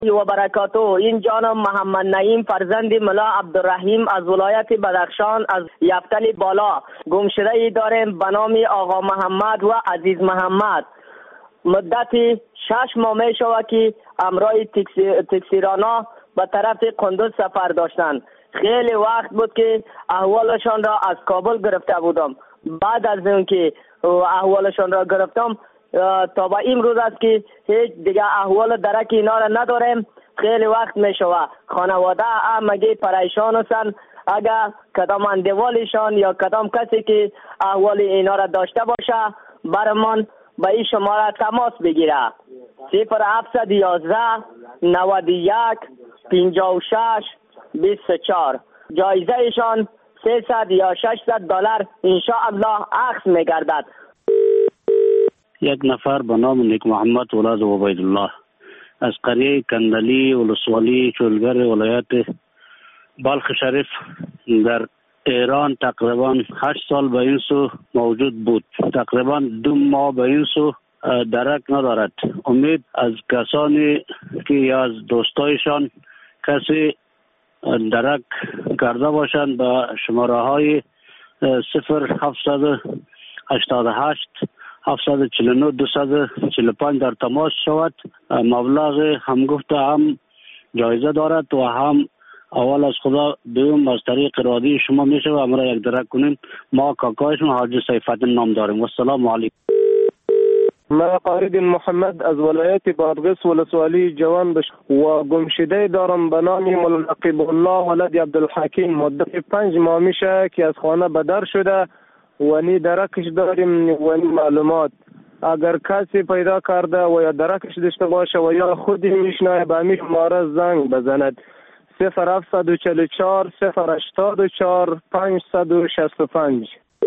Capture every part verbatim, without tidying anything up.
و برکاته. این جانم محمد نعیم فرزند ملا عبدالرحیم از ولایت بدخشان از یفتل بالا. گمشده ای داریم به نام آقا محمد و عزیز محمد. مدتی شش ماه می شود که امرای تکسی، تکسیرانا به طرف قندوز سفر داشتند. خیلی وقت بود که احوالشان را از کابل گرفته بودم. بعد از اینکه احوالشان را گرفتم تا به این روز است که هیچ دیگه احوال درک اینا را نداریم. خیلی وقت می شود خانواده همگی پریشان هستند. اگر کدام اندیوالشان یا کدام کسی که احوال اینا را داشته باشه برمان به این شماره تماس بگیره. صفر هفت یازده نود و یک پنجاه و شش بیست و چهار. جایزه ایشان سیصد یا ششصد دلار انشاءالله اخذ میگردد. یک نفر به نام نیک محمد ولاد عبیدالله از قریه کندلی ولسوالی چولگر ولایت بلخ شریف در ایران تقریبا هشت سال به این سو موجود بود. تقریبا دو ماه به این سو درک ندارد. امید از کسانی که از دوستایشان کسی درک کرده باشند به شماره های صفر هفتصد و هشتاد و هشت هفتصد و چهل و نه دویست و چهل و پنج در تماس شود. مبلغ هم گفته هم جایزه دارد و هم اول از خدا دوم از طریق رادی شما میشه و امرا یک درک کنیم. ما کاکایشون حاجی سیفالدین نام داریم. و السلام علیکم. من قارد محمد از ولایت بادغیس ولسوالی جوان بش و گمشده دارم به نام ملقب الله ولد عبدالحکیم. مدت پنج ماه میشه که از خانه بدر شده و نی درکش داریم و نی معلومات. اگر کسی پیدا کرده و یا درکش داشته باشه و یا خودی میشنه به می شماره زنگ بزند. صفر هفتصد و چهل و چهار صفر هشتاد و چهار پانصد و شصت و پنج.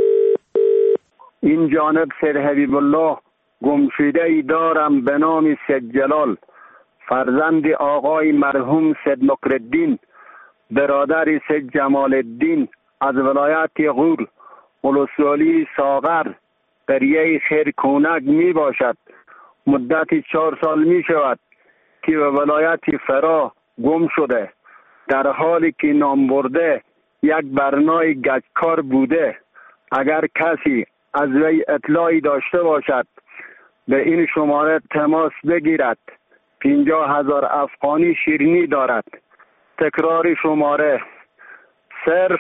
این جانب سید حبیب الله گمشده ای دارم به نام سید جلال فرزند آقای مرحوم سید نکرالدین برادر سید جمال الدین از ولایت غور ولسوالی ساغر قریه خیرکونک می باشد. مدت چهار سال می شود که به ولایت فرا گم شده، در حالی که نام برده یک برنای گچکار بوده. اگر کسی از وی اطلاعی داشته باشد به این شماره تماس بگیرد. پنجاه هزار افغانی شیرینی دارد. تکرار شماره صرف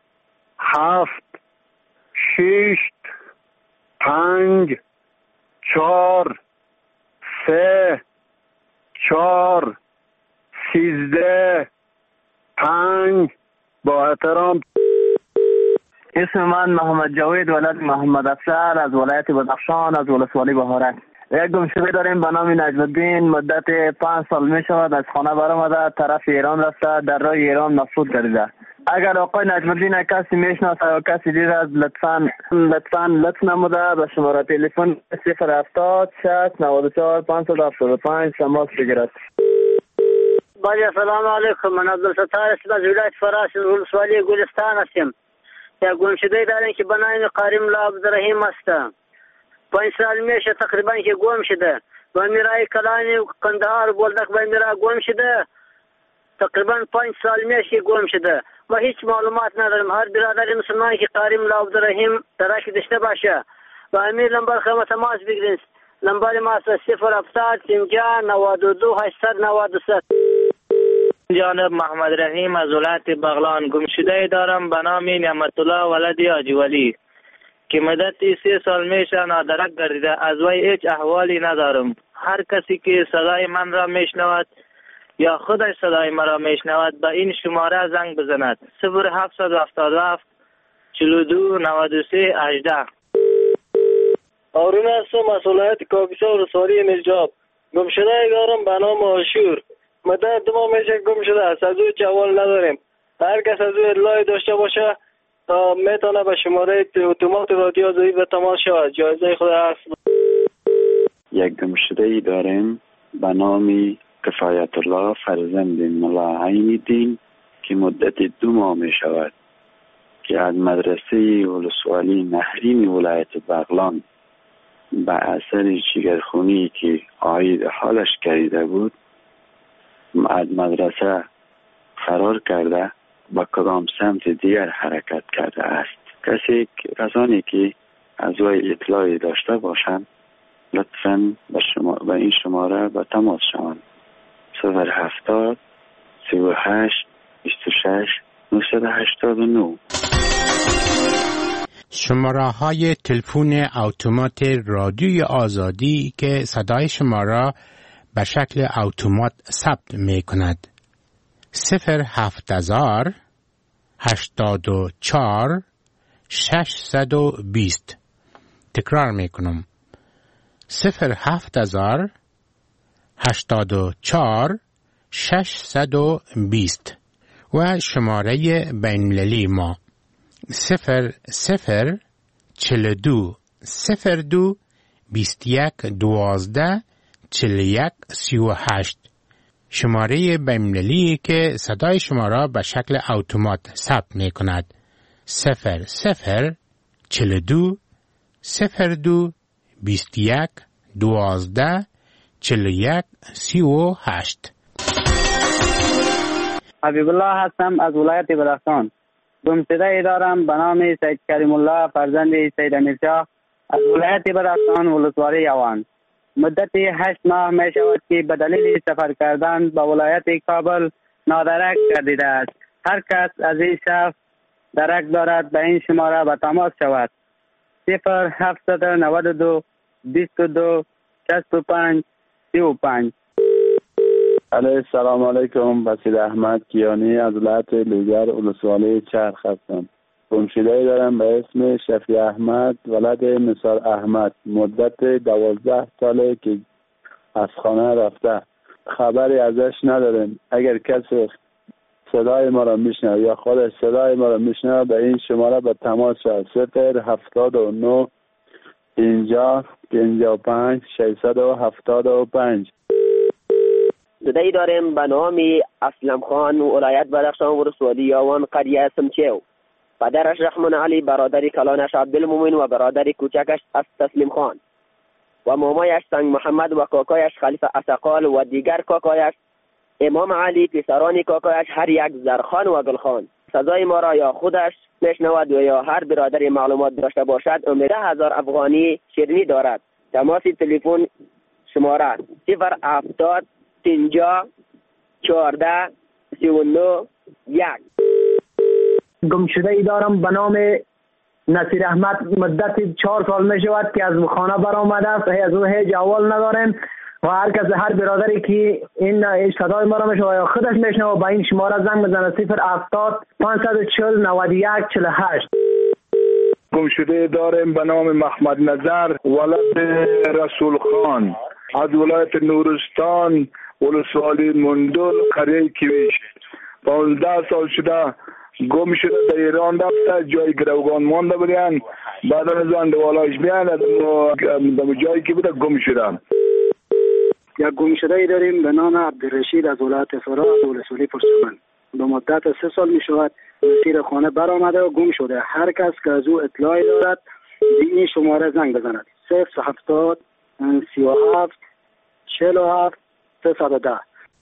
هفت شیشت پنج چهار سه چهار سیزده پنج. با احترام. اسم من محمد جاوید ولد محمد افسر از ولایت بدخشان از ولسوالی بهارک. یک گمشده داریم به نام نجم الدین. مدت پنج سال می شود از خانه برآمده، طرف ایران رفته، در راه ایران مفقود گردیده. اگر آقای نجم الدین کسی میشناسه یا کسی دید از لطفاً لطفاً لطف نموده به شماره تلفن صفر هفتاد شصت نود و چهار پانصد و هفتاد و پنج تماس بگیرد. بله سلام علیکم. من عبدالستار هستم از ولایت فراس ولسوالی گلستان هستم. یک گمشده داریم که به نام قاریم الله عبدالرحیم است. پنج سال میشه تقریبا که گم شده. و میرای کلانی و قندهار بولدک و میرای گم شده. تقریبا پنج سال میشه گم شده. ما هیچ معلومات نداریم. هر برادر مسلمان که قاریم الله عبدالرحیم درک داشته باشه و امیر لمبر خدمت تماس بگیرین. لمبر ما است صفر هفتاد پنجاه نود و دو هشتصد نود و سه. جانب محمد رحیم از ولایت بغلان گمشده دارم به نام نعمت الله ولد حاجی ولی که مدت سه سال میشه نادرک گردیده. از وی هیچ احوالی ندارم. هر کسی که صدای من را میشنود یا خودش صدای من را میشنود به این شماره زنگ بزند. صفر هفتصد و هفتاد و هفت چهل و دو نود و سه هجده. هارون هستم از ولایت کاپیسا ولسوالی نجاب. گمشده دارم به نام آشور. مدت دو ماه میشه گم شده است. از او جوال نداریم. هر کس از او اطلاعی داشته باشه تا میتونه به شماره اتومات رادیو ضعیف به تماس شود. جایزه خدا هست. یک گمشده ای داریم به نام کفایت الله فرزند ملا عین الدین که مدت دو ماه می شود که از مدرسه ولسوالی نهرین ولایت بغلان به اثر جگرخونی که عاید حالش کردیده بود از مدرسه فرار کرده به کدام سمت دیگر حرکت کرده است. کسی کسانی که از وی اطلاعی داشته باشند لطفاً به شما به این شماره به تماس شوند. صفر هفتاد سی و هشت بیست و شش نهصد و هشتاد و نه. شماره های تلفن اتومات رادیوی آزادی که صدای شما را به شکل اتومات ثبت می کند. صفر هفت هزار هشتاد و چهار ششصد و بیست. تکرار می کنم. صفر هفت هزار هشتاد و چهار ششصد و بیست و شماره بین‌المللی ما صفر صفر چهل و دو صفر دو بیست و یک دوازده چهل و یک سی و هشت. شماره بین‌المللی که صدای شما را به شکل اتومات ثبت می کند. صفر صفر چهل و دو صفر دو بیست و یک دوازده چهل و یک سی و هشت. حبیب الله هستم از ولایت بدخشان. گمشده دارم به نام سید کریم الله فرزند سید امیرشاه از ولایت بدخشان ولسوالی یوان. مدت هشت ماه می شود که به دلیل سفر کردن به ولایت کابل نادرک گردیده است. هر کس از این شخص درک دارد به این شماره به تماس شود. صفر هفتصد و نود و دو بیست و دو شصت و پنج سی و پنج. علیه السلام علیکم. بسیر احمد کیانی از ولایت لوگر ولسوالی چرخ هستم. گمشده دارم به اسم شفیع احمد ولد نثار احمد. مدت دوازده ساله که از خانه رفته. خبری ازش نداریم. اگر کسی صدای ما را میشنوه یا خودش صدای ما را میشنوه به این شماره به تماس شود. صفر هفتاد و نه اینجا پنجاه و پنج ششصد و هفتاد و پنج. صدایی داریم به نام اسلم خان ولایت بدخشان ولسوالی یوان قریه سمچیو. پدرش رحمان علی، برادر کلانش عبدالمومن و برادر کوچکش از تسلیم خان و مامایش سنگ محمد و کاکایش خلیفه اسقال و دیگر کاکایش امام علی، پسران کاکایش هر یک زرخان و گلخان. سزای ما را یا خودش میشنود و یا هر برادر معلومات داشته باشد امیده هزار افغانی شیرینی دارد. تماس تلفن شماره صفر هفتاد پنجاه چهارده سی و نه یک. گمشده ای دارم به نام نصیر احمد. مدت چهار سال می شود که از خانه برآمده است. از او هیچ احوال نداریم و هر کس هر برادری که این صدای ما را میشنوه یا خودش میشنوه با این شماره زنگ بزنه. صفر هفتاد پانصد و چهل نود و یک چهل و هشت. گمشده داریم به نام محمد نظر ولد رسول خان از ولایت نورستان ولسوالی مندل قریه کیویش. پانزده سال شده گم شده در ایران رفته. جای گروگان مانده بودن، بعد از آن دوالایش بیان در جایی که بوده گم شده. یک گمشده ای داریم به نام عبدالرشید از ولایت فرا ولسوالی پرسمن. به مدت سه سال می شود مسیر خانه برآمده و گم شده. هر کس که از او اطلاعی دارد به این شماره زنگ بزند. صفر هفتاد سی و هفت چهل و هفت سیصد و ده.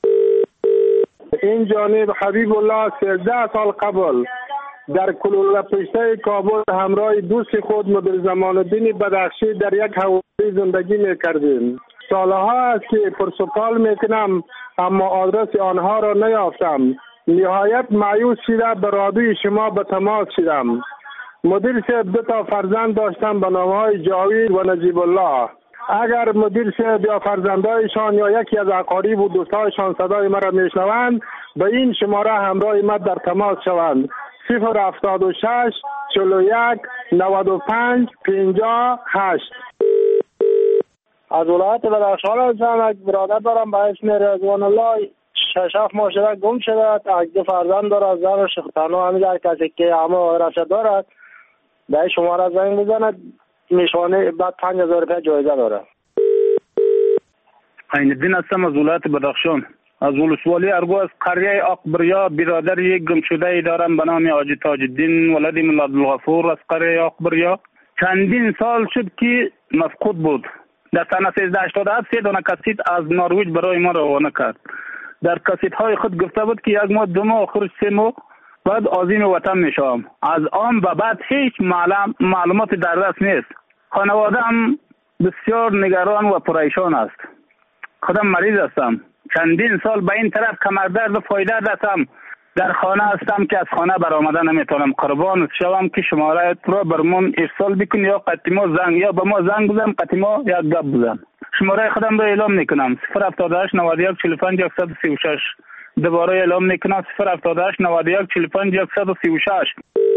این جانب حبیب الله سیزده سال قبل در کلوله پشته کابل همراه دوست خود مدیر زمان الدین بدخشی در یک حوالی زندگی می کردیم. سالها است که پرسپال می کنم اما آدرس آنها را نیافتم. نهایت مایوس شده به رادیوی شما به تماس شدم. مدیر صاحب دو تا فرزند داشتم به نامهای جاوید و نجیب الله. اگر مدیر صاحب یا فرزندایشان یا یکی از اقارب و دوستایشان صدای مرا میشنوند به این شماره همراه من در تماس شوند. صفر هفتاد و شش چهل و یک نود و پنج پنجاه هشت. از ولایت بدخشان هستم. یک برادر دارم به اسم رضوان الله. شش هفت ماه شده گم شده. دو فرزند دارد، زن و شختنو. همیشه کسی که همه رفته دارد به شماره زنگ بزند. میشانه بعد پنج هزار روپیه جایزه داره. عین الدین هستم از ولایت بدخشان از ولسوالی ارگو از قریه اقبریا. برادر یک گمشده ای دارم به نام حاجی تاج الدین ولد مولا عبدالغفور از قریه اقبریا. چندین سال شد که مفقود بود. در سال سیزده هشتاد و هفت سه دانه کسیت از نروژ برای ما روانه کرد. در کاسیت های خود گفته بود که یک ماه دو ماه آخر سه ماه بعد عازم وطن میشم. از آن و بعد هیچ معلوم معلومات در دست نیست. خانواده هم بسیار نگران و پریشان است. خودم مریض هستم. چندین سال به این طرف کمردرد و پایدرد هستم. در خانه هستم که از خانه برآمدن نمیتونم. قربان شوم که شماره را برمون ارسال بکن یا قطیما زنگ یا به ما زنگ بزن قطیما یا گپ بزن. شماره خودم را اعلام میکنم صفر هفتاد و هشت نود و یک چهل و پنج صد و سی و شش. دوباره اعلام میکنم صفر هفتاد و هشت نود و یک چهل و پنج صد و سی و شش.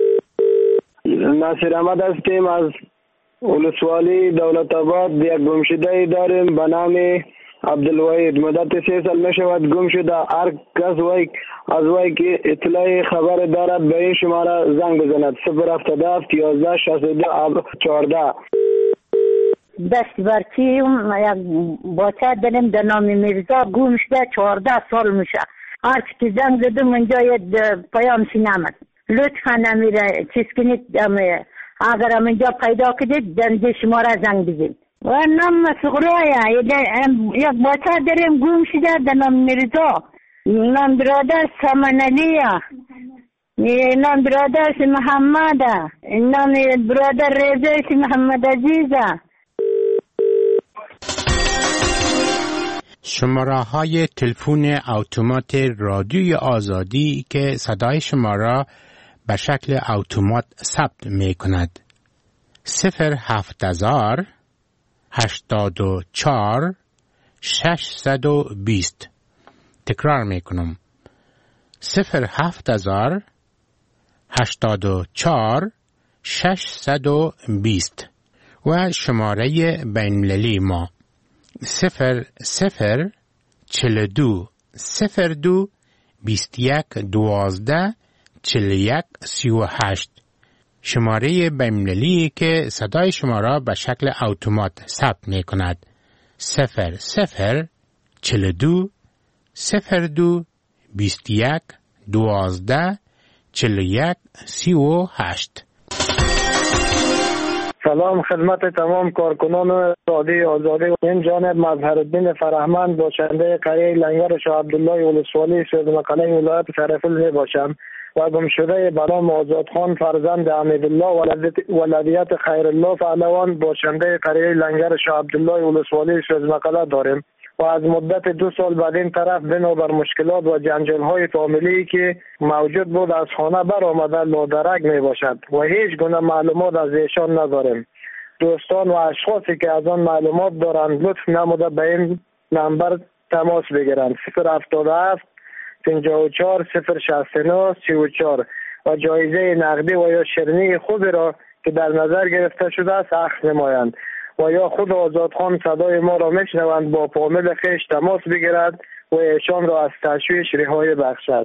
ناصر احمد هستیم از ولسوالی دولت آباد. یک گمشده داریم به نام عبدالوحید. مدت سه سال میشود گم شده. هر کس وای از وای که اطلاع خبر دارد به این شماره زنگ بزند صفر هفتاد و هفت یازده شصت و دو چهارده. دست برچی یک بچه داریم در نام میرزا گم شده چهارده سال میشه. هر که زنگ زدم اینجا پیام نامد. لطفا نمیره چیز کنید اگر هم اینجا پیدا کدید در شماره زنگ بزنید. و نام سغرایه یک بچه داریم گم شده در نام میرزا. نام برادر سمن علیه. نام برادر محمده. نام برادر رضا محمد عزیزه. شماره های تلفن اتومات رادیوی آزادی که صدای شما را به شکل اتومات ثبت می کند. صفر هفت هزار هشتاد و چهار ششصد و بیست. تکرار می کنم. صفر هفت هزار هشتاد و چهار ششصد و بیست. و شماره بین‌المللی ما صفر صفر چهل و دو صفر دو بیست و یک دوازده چهل و یک سی و هشت. شماره بین‌المللی که صدای شما را به شکل اتومات ثبت می کند. صفر صفر چهل و دو صفر دو بیست و یک دوازده چهل و یک سی و هشت. سلام خدمت تمام کارکنان رادیوی آزادی. این جانب مظهرالدین فرهمند باشنده قریه لنگر شاه عبدالله ولسوالی سوزمقاله ولایت سرپل می باشم و گمشده به نام آزادخان فرزند حمیدالله ولدیت خیرالله پهلوان باشنده قریه لنگر شاه عبدالله ولسوالی سوزمقاله داریم و از مدت دو سال بعد این طرف بنابر مشکلات و جنجال های فامیلی که موجود بود از خانه برآمده لادرک می باشد و هیچ گونه معلومات از ایشان نداریم. دوستان و اشخاصی که از آن معلومات دارند لطف نموده به این نمبر تماس بگیرند صفر هفتاد و هفت پنجاه و چهار صفر شصت و نه سی و چهار و جایزه نقدی و یا شیرینی خوبی را که در نظر گرفته شده است اخذ نمایند و یا خود آزادخان صدای ما را میشنوند با فامیل خیش تماس بگیرد و ایشان را از تشویش رهایی بخشد.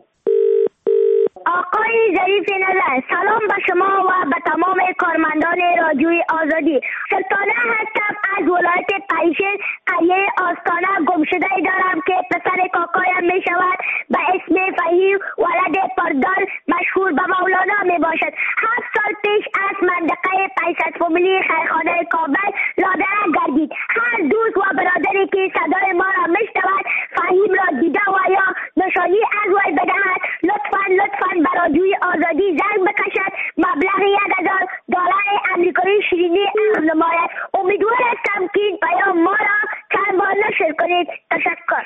آقای ظریف نظر، سلام به شما و به تمام کارمندان رادیوی آزادی. سلطانه هستم از ولایت پنجشیر. قریه آستانه گمشده دارم که پسر کاکایم می شود به اسم فهیم ولد پردار مشهور به مولانا می باشد. هفت سال پیش از منطقه پنجصد فامیلی خیرخانه کابل لادرک گردید. هر دوست و برادری که صدای ما را می شود فهیم را دیده و یا نشانی از وی بدهد لطفا لطفا به رادیوی آزادی زنگ بکشد. مبلغ یک هزار دلار امریکایی شیرینی اخذ نماید. امیدوار هستم که این پیام ما را چند بار نشر کنید. تشکر.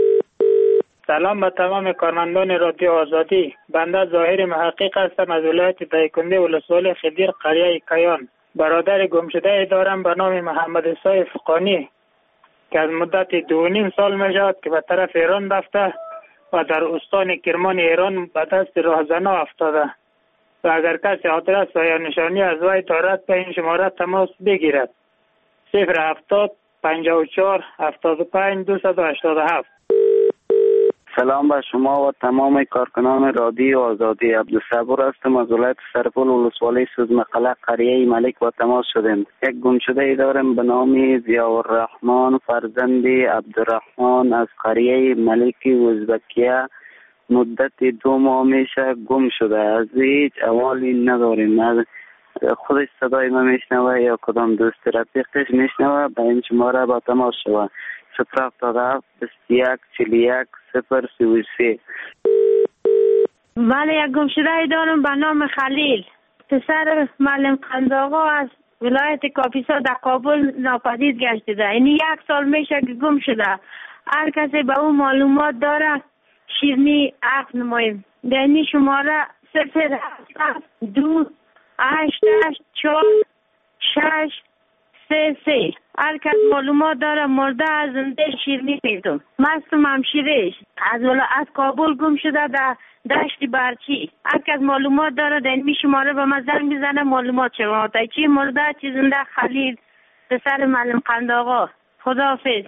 سلام به تمام کارمندان رادیو آزادی. بنده ظاهر محقق هستم از ولایت دایکنده ولسوالی خدیر قریه کیان. برادر گمشده دارم به نام محمد عیسی فقانی که از مدت دو نیم سال می شود که به طرف ایران رفته و در استان کرمان ایران به دست راهزنا افتاده و اگر کسی آدرس و یا نشانی از وی دارد به این شماره تماس بگیرد. صفر هفتاد پنجاه و چهار هفتاد و پنج دویست و هشتاد و هفت. سلام به شما و تمام کارکنان رادیو آزادی. عبدالصبور هستم از ولایت سرپل ولسوالی سوزمقاله قریه ملک با تماس شدیم. یک گمشده داریم به نام ضیاءالرحمن فرزند عبدالرحمن از قریه ملک ازبکیه. مدت دو ماه میشه گم شده. از هیچ احوالی نداریم. از خودش صدای ما میشنوه یا کدام دوست رفیقش میشنوه به این شماره با تماس شوه صفر هفتاد و هفت بیست و یک چهل و یک صفر سی و سه. بله، یک گمشده دارم به نام خلیل، پسر معلم قنداغا از ولایت کاپیسا در کابل ناپدید گشته. یعنی یک سال میشه که گم شده. هر کسی به اون معلومات داره شیرنی عقد نماییم. یعنی شماره صفر هفت دو هشت هشت چهار شش سه سه. هر کس معلومات داره مرده از زنده شیرنی میدم. مستم همشیرش از ولا از کابل گم شده در دشت برچی. هر کس معلومات داره در این شماره به من زنگ بزنه معلومات شما تا چی مرده چی زنده. خلیل پسر معلم قنداغا. خداحافظ.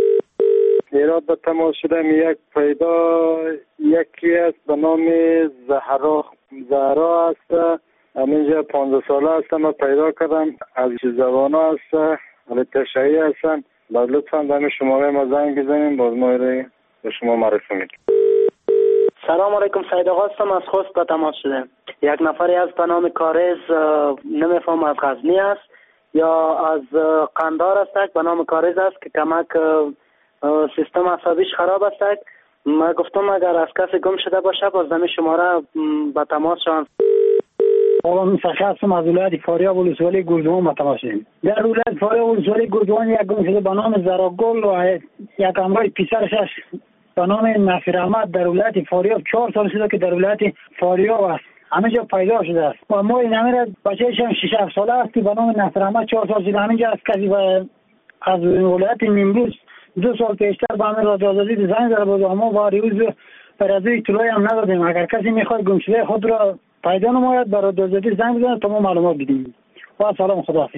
ایراد به تماس شده می یک پیدا یکی است به نام زهرا زهرا است. همینجا پانزده ساله هستم و پیدا کردم از جوانه است. ولی تشهی هستن. باید لطفا به شماره ما زنگ بزنیم باز ما به شما معرفی میکنیم. سلام علیکم، سید آقا هستم از خوست به تماس شده. یک نفری از به نام کارز نمیفهم از غزنی است یا از قندار است به نام کارز است که کمک سیستم عصبیش خراب است. ما گفتم اگر از کسی گم شده باشه باز دمی شماره به تماس شوند. آقا من شخصم از ولایت فاریاب ولسوالی گردوان به تماس شدیم. در ولایت فاریاب ولسوالی گردوان یک گم شده به نام زراگل و یک همراه پسرش به نام نصیر احمد در ولایت فاریاب چهار سال شده که در ولایت فاریاب است. همینجا پیدا شده است و ما این همه بچه‌ش هم شش هفت ساله است که به نام نصیر احمد چهار سال شده. همینجا از کسی از ولایت نیمروز دو سال پیشتر به همین رادیو آزادی زنگ زده بود و ما با ریوز پر از اطلاعی هم ندادیم. اگر کسی میخواد گمشده خود را پیدا نماید برای رادیو آزادی زنگ بزنه تا ما معلومات بدیم. و سلام، خداحافظ.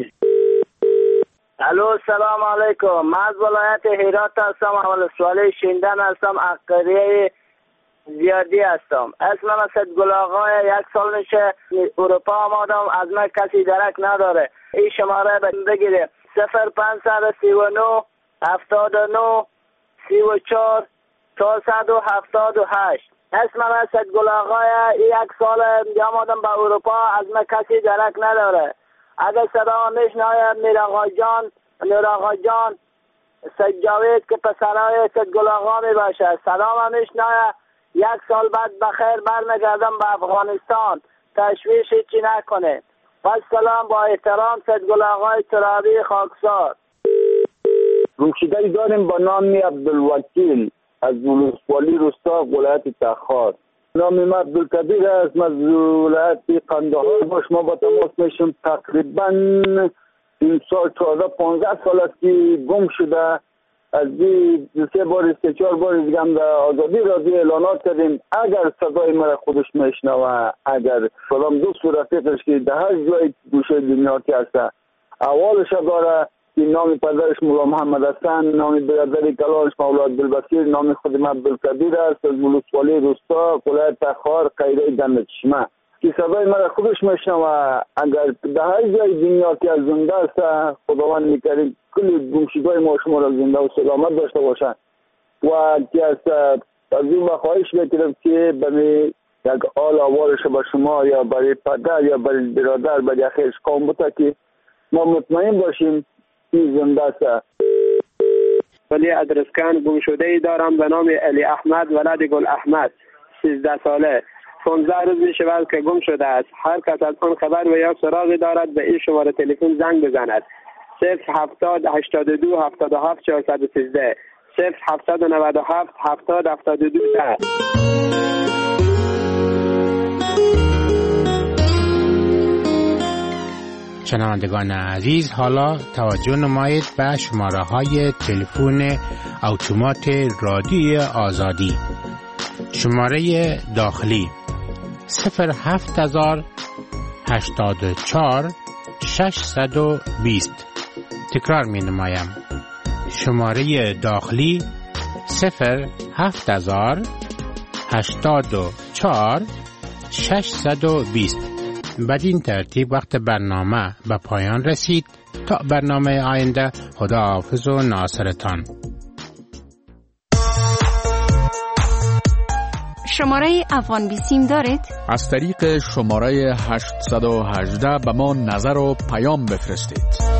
الو سلام علیکم، من از ولایت هرات هستم. اول سوالی شیندن هستم، عقریه زیادی هستم. اسم من اسد گل آقای. یک سال میشه اروپا آمادم، از من کسی درک نداره. این شماره بگیره صفر پنج سی و نو هفتاد و نو سی و چهار چهارصد و هفتاد و هشت. اسم من اسد گل آقای. یک سال آمادم به اروپا، از من کسی درک نداره. اگر صدا میشنوه میر آقا جان نور آقا جان سجاوید که پسرای سید گل آقا می باشه. صدا میشنوه. یک سال بعد بخیر برمیگردم به افغانستان. تشویش چی نکنه. و سلام، با احترام، سید گل آقای ترابی خاکسار. گمشده‌ای داریم با نام عبدالوکیل از ولسوالی روستا ولایت تخار. نام من عبدالکبیر است، از ولایت قندهار باش ما با تماس میشیم. تقریبا این سال چهارده پانزده سال است که گم شده. از دی سه بار سه چهار بار دیگه هم در آزادی رادیو اعلانات کردیم. اگر صدای مرا خودش میشنوه، اگر سلام دوست و رفیقش که در هر جای گوشه دنیا که هسته اولش داره که نام پدرش مولا محمد حسن، نام برادر کلانش مولا عبدالبصیر، نام خود من عبدالکبیر است از ولسوالی روستا ولایت تخار قیره دندچشمه که صدای مرا خودش میشنوه. اگر در هر جای دنیا که از زنده است خداوند میکرد کلی گمشده‌های ما شما را زنده و سلامت داشته باشند و که از از این خواهش میکنم که برای یک آل آوارش به شما یا برای پدر یا برای برادر برای اخیش قوم بوده که ما مطمئن باشیم این زنده است. ولی ادرسکن گمشده‌ای دارم به نام علی احمد ولد گل احمد، سیزده ساله. پانزده روز می شود که گم شده است. هر کس از آن خبر و یا سراغی دارد به این شماره تلفن زنگ بزند. صفر هفتاد هشتاد و دو هفتاد و هفت چهارصد و سیزده صفر هفتاد و نود و هفت هفتاد هفتاد و دو ده. شنوندگان عزیز، حالا توجه نمایید به شماره های تلفن اتومات رادیوی آزادی. شماره داخلی صفر هفت هزار هشتاد و چهار ششصد و بیست. تکرار می نمایم. شماره داخلی صفر هفت هزار هشتاد و چهار ششصد و بیست. بدین ترتیب وقت برنامه به پایان رسید. تا برنامه آینده، خداحافظ و ناصرتان. شماره افغان بیسیم دارید؟ از طریق شماره هشت یک هشت به ما نظر و پیام بفرستید.